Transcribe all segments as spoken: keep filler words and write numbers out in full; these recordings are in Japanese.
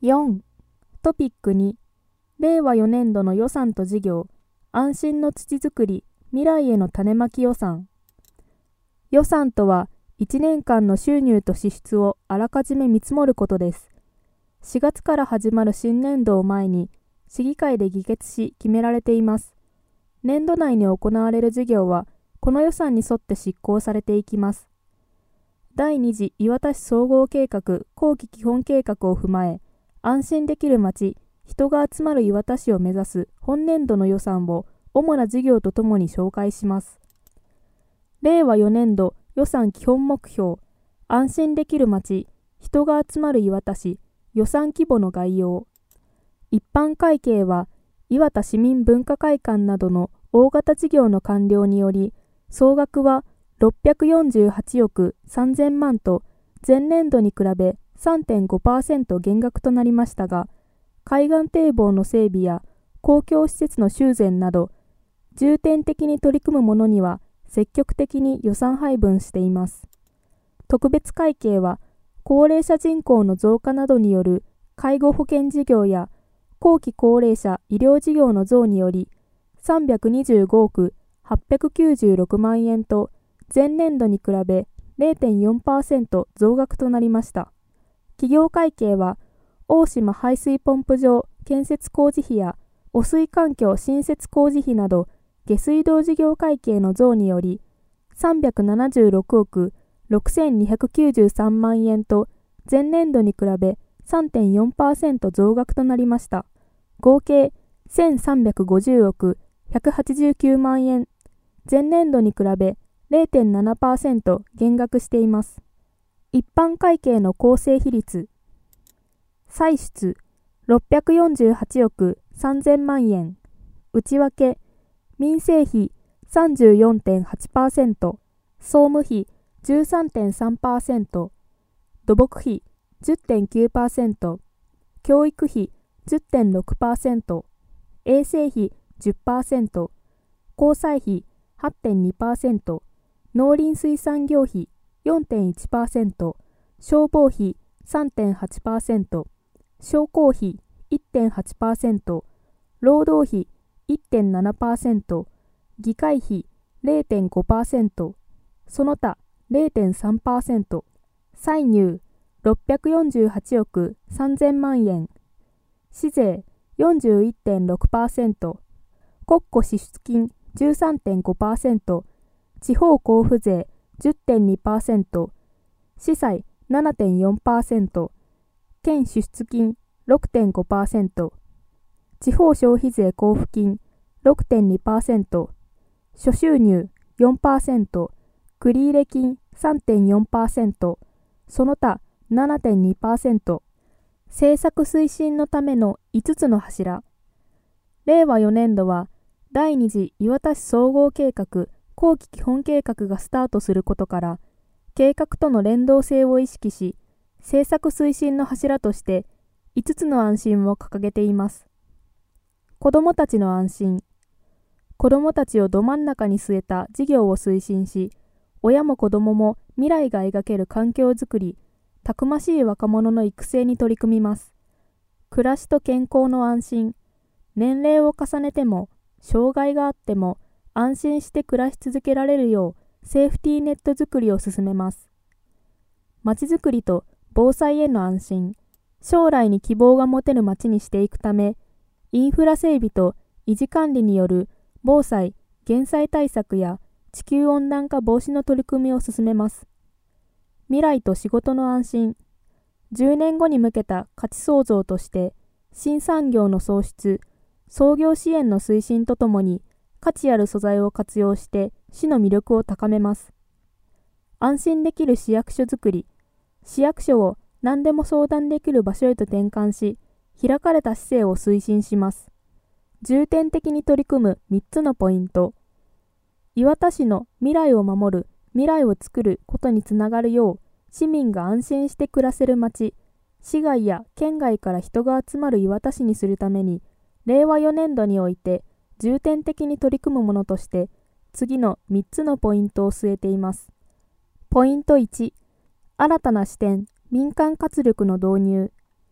よん. トピックに、れいわよねんどの予算と事業、安心の土づくり、未来への種まき予算。予算とは、いちねんかんの収入と支出をあらかじめ見積もることです。しがつから始まる新年度を前に、市議会で議決し決められています。年度内に行われる事業は、この予算に沿って執行されていきます。第二次磐田市総合計画後期基本計画を踏まえ、安心できるまち、人が集まる磐田市を目指す本年度の予算を主な事業とともに紹介します。れいわよねんど予算基本目標、安心できるまち、人が集まる磐田市、予算規模の概要。一般会計は、磐田市民文化会館などの大型事業の完了により、総額はろっぴゃくよんじゅうはちおくさんぜんまんと前年度に比べ さんてんごパーセント 減額となりましたが、海岸堤防の整備や公共施設の修繕など、重点的に取り組むものには積極的に予算配分しています。特別会計は、高齢者人口の増加などによる介護保険事業や後期高齢者医療事業の増により、さんびゃくにじゅうごおくはっぴゃくきゅうじゅうろくまんえんと前年度に比べ れいてんよんパーセント 増額となりました。企業会計は、大島排水ポンプ場建設工事費や汚水環境新設工事費など下水道事業会計の増により、さんびゃくななじゅうろくおくろくせんにひゃくきゅうじゅうさんまんえんと前年度に比べ さんてんよんパーセント 増額となりました。合計せんさんびゃくごじゅうおくひゃくはちじゅうきゅうまんえん、前年度に比べ れいてんななパーセント 減額しています。一般会計の構成比率。歳出ろっぴゃくよんじゅうはちおくさんぜんまんえん、内訳民生費 さんじゅうよんてんはちパーセント、総務費 じゅうさんてんさんパーセント、土木費 じゅってんきゅうパーセント、教育費 じゅってんろくパーセント、衛生費 じゅっパーセント、交際費 はってんにパーセント、農林水産業費 よんてんいちパーセント、消防費 さんてんはちパーセント、商工費 いってんはちパーセント、労働費 いってんななパーセント、議会費 れいてんごパーセント、その他 れいてんさんパーセント、歳入ろっぴゃくよんじゅうはちおくさんぜんまんえん、市税 よんじゅういってんろくパーセント、国庫支出金 じゅうさんてんごパーセント、地方交付税 じゅってんにパーセント、市債 ななてんよんパーセント、県支出金 ろくてんごパーセント、地方消費税交付金 ろくてんにパーセント、諸収入 よんパーセント、繰入金 さんてんよんパーセント、その他 ななてんにパーセント、政策推進のためのいつつの柱。れいわよねんどは、第二次磐田市総合計画後期基本計画がスタートすることから、計画との連動性を意識し、政策推進の柱としていつつの安心を掲げています。子どもたちの安心。子どもたちをど真ん中に据えた事業を推進し、親も子どもも未来が描ける環境づくり、たくましい若者の育成に取り組みます。暮らしと健康の安心。年齢を重ねても、障害があっても、安心して暮らし続けられるよう、セーフティーネットづくりを進めます。まちづくりと防災への安心。将来に希望が持てるまちにしていくため、インフラ整備と維持管理による防災・減災対策や地球温暖化防止の取り組みを進めます。未来と仕事の安心。じゅうねんごに向けた価値創造として、新産業の創出、創業支援の推進とともに、価値ある素材を活用して市の魅力を高めます。安心できる市役所づくり。市役所を何でも相談できる場所へと転換し、開かれた市政を推進します。重点的に取り組むみっつのポイント。磐田市の未来を守る、未来をつくることにつながるよう、市民が安心して暮らせる街、市外や県外から人が集まる磐田市にするために、れいわよねんどにおいて重点的に取り組むものとして、次のみっつのポイントを据えています。ポイントいち、新たな視点、民間活力の導入。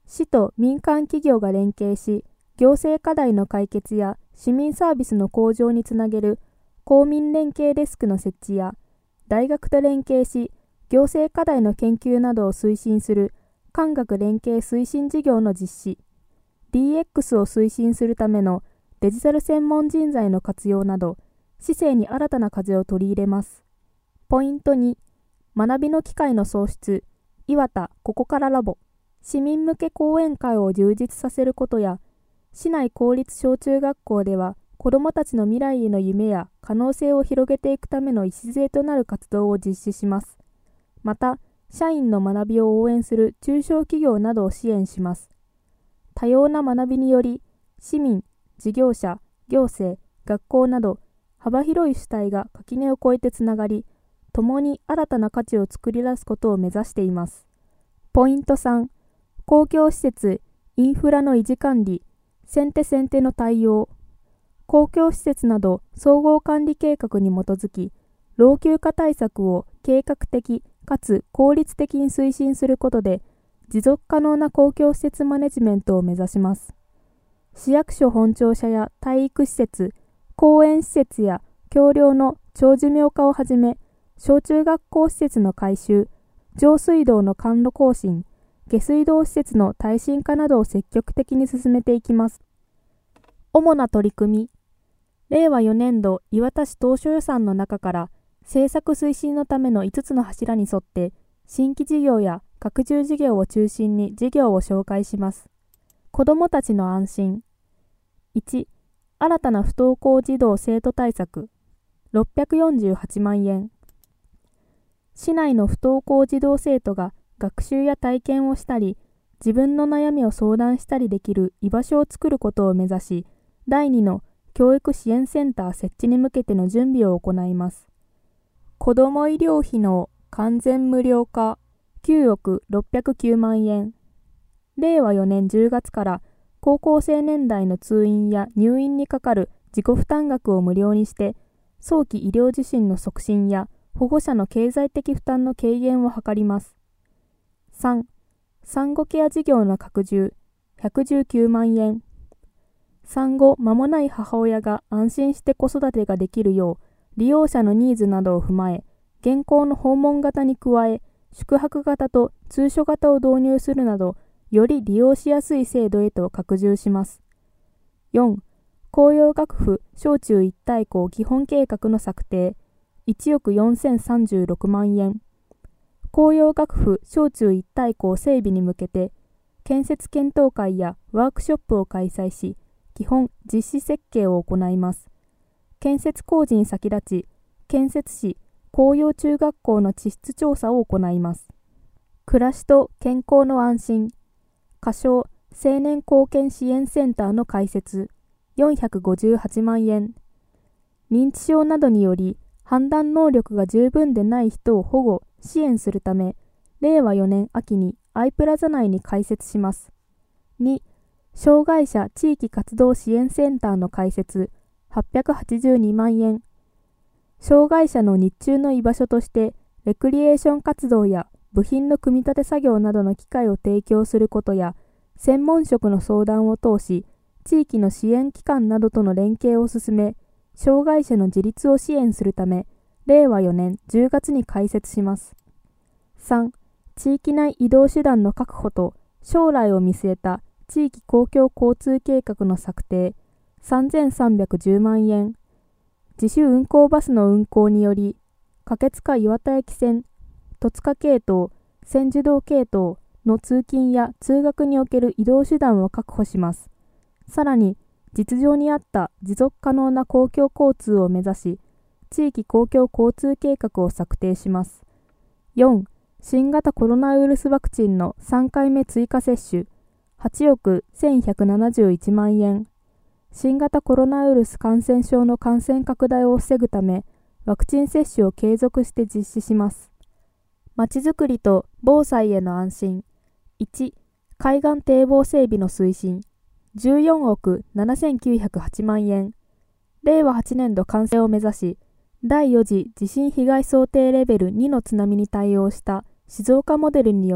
市と民間企業が連携し、行政課題の解決や市民サービスの向上につなげる公民連携デスクの設置や、大学と連携し、行政課題の研究などを推進する官学連携推進事業の実施、ディーエックス を推進するためのデジタル専門人材の活用など、市政に新たな風を取り入れます。ポイントに、学びの機会の創出、岩田ここからラボ、市民向け講演会を充実させることや、市内公立小中学校では、子どもたちの未来への夢や可能性を広げていくための礎となる活動を実施します。また、社員の学びを応援する中小企業などを支援します。多様な学びにより、市民、事業者、行政、学校など、幅広い主体が垣根を越えてつながり、共に新たな価値を作り出すことを目指しています。ポイントさん、公共施設、インフラの維持管理、先手先手の対応。公共施設など総合管理計画に基づき、老朽化対策を計画的かつ効率的に推進することで、持続可能な公共施設マネジメントを目指します。市役所本庁舎や体育施設、公園施設や橋梁の長寿命化をはじめ、小中学校施設の改修、上水道の管路更新、下水道施設の耐震化などを積極的に進めていきます。主な取り組み、れいわよねんど磐田市当初予算の中から政策推進のためのいつつの柱に沿って新規事業や拡充事業を中心に事業を紹介します。子どもたちの安心。いち、新たな不登校児童生徒対策ろっぴゃくよんじゅうはちまんえん。市内の不登校児童生徒が学習や体験をしたり、自分の悩みを相談したりできる居場所を作ることを目指し、だいにの教育支援センター設置に向けての準備を行います。子ども医療費の完全無料化きゅうおくろっぴゃくきゅうまんえん。れいわよねんじゅうがつから高校生年代の通院や入院にかかる自己負担額を無料にして、早期医療受診の促進や保護者の経済的負担の軽減を図ります。さん、産後ケア事業の拡充ひゃくじゅうきゅうまんえん。産後間もない母親が安心して子育てができるよう、利用者のニーズなどを踏まえ、現行の訪問型に加え、宿泊型と通所型を導入するなど、より利用しやすい制度へと拡充します。よん、公用学府小中一体校基本計画の策定いちおくよんせんさんじゅうろくまんえん。公用学府小中一体校整備に向けて、建設検討会やワークショップを開催し、基本実施設計を行います。建設工事に先立ち、建設士公用中学校の地質調査を行います。暮らしと健康の安心、仮称青年貢献支援センターの開設よんひゃくごじゅうはちまんえん。認知症などにより判断能力が十分でない人を保護・支援するため、れいわよねん秋にアイプラザ内に開設します。に、障害者地域活動支援センターの開設はっぴゃくはちじゅうにまんえん。障害者の日中の居場所として、レクリエーション活動や部品の組み立て作業などの機会を提供することや、専門職の相談を通し、地域の支援機関などとの連携を進め、障害者の自立を支援するため、れいわよねんじゅうがつに開設します。さん、地域内移動手段の確保と将来を見据えた地域公共交通計画の策定さんぜんさんびゃくじゅうまんえん。自主運行バスの運行により、掛塚磐田駅線、戸塚系統、千住道系統の通勤や通学における移動手段を確保します。さらに、実情に合った持続可能な公共交通を目指し、地域公共交通計画を策定します。よん、新型コロナウイルスワクチンのさんかいめ追加接種はちおくせんひゃくななじゅういちまんえん。新型コロナウイルス感染症の感染拡大を防ぐため、ワクチン接種を継続して実施します。まちづくりと防災への安心。いち、海岸堤防整備の推進じゅうよんおくななせんきゅうひゃくはちまんえん。れいわはちねんど完成を目指し、だいよ次地震被害想定レベルにの津波に対応した静岡モデルによる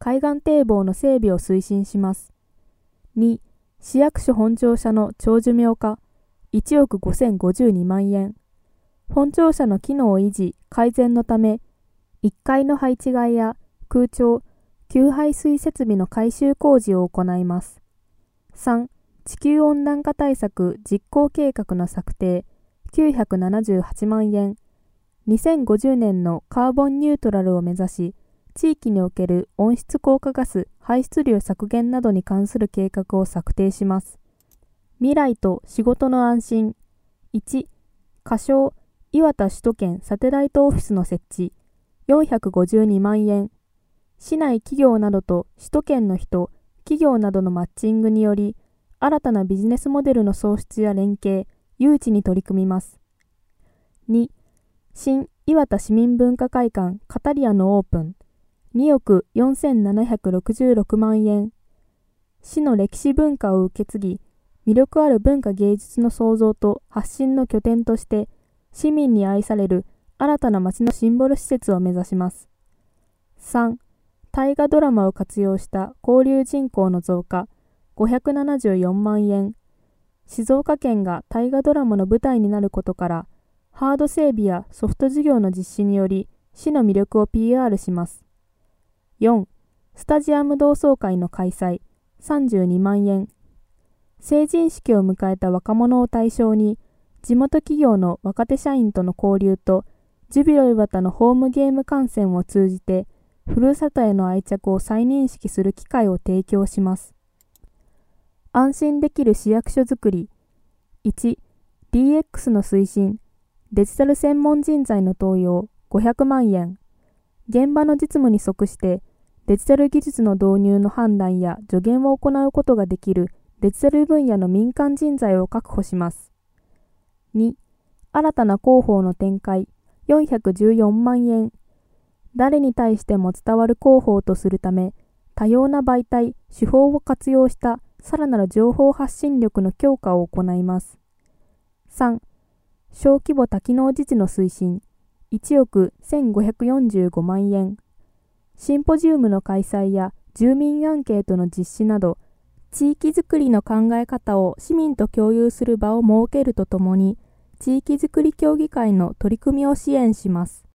海岸堤防の整備を推進します。に、市役所本庁舎の長寿命化、いちおくごせんごじゅうにまんえん。本庁舎の機能維持・改善のため、いっかいの配置換えや空調、給排水設備の改修工事を行います。さん、地球温暖化対策実行計画の策定、きゅうひゃくななじゅうはちまんえん。にせんごじゅうねんのカーボンニュートラルを目指し、地域における温室効果ガス排出量削減などに関する計画を策定します。未来と仕事の安心。いち、仮称磐田首都圏サテライトオフィスの設置、よんひゃくごじゅうにまんえん。市内企業などと首都圏の人、企業などのマッチングにより、新たなビジネスモデルの創出や連携、誘致に取り組みます。に、新磐田市民文化会館カタリアのオープン、におくよんせんななひゃくろくじゅうろくまんえん。市の歴史文化を受け継ぎ、魅力ある文化芸術の創造と発信の拠点として、市民に愛される新たな街のシンボル施設を目指します。さん、大河ドラマを活用した交流人口の増加、ごひゃくななじゅうよんまんえん。静岡県が大河ドラマの舞台になることから、ハード整備やソフト事業の実施により、市の魅力を ピーアール します。よん、スタジアム同窓会の開催、さんじゅうにまんえん。成人式を迎えた若者を対象に、地元企業の若手社員との交流と、ジュビロ磐田のホームゲーム観戦を通じて、ふるさとへの愛着を再認識する機会を提供します。安心できる市役所づくり。いち、ディーエックス の推進、デジタル専門人材の登用、ごひゃくまんえん。現場の実務に即して、デジタル技術の導入の判断や助言を行うことができるデジタル分野の民間人材を確保します。に、新たな広報の展開、よんひゃくじゅうよんまんえん。誰に対しても伝わる広報とするため、多様な媒体、手法を活用したさらなる情報発信力の強化を行います。さん、小規模多機能自治の推進、いちおくせんごひゃくよんじゅうごまんえん。シンポジウムの開催や住民アンケートの実施など、地域づくりの考え方を市民と共有する場を設けるとともに、地域づくり協議会の取り組みを支援します。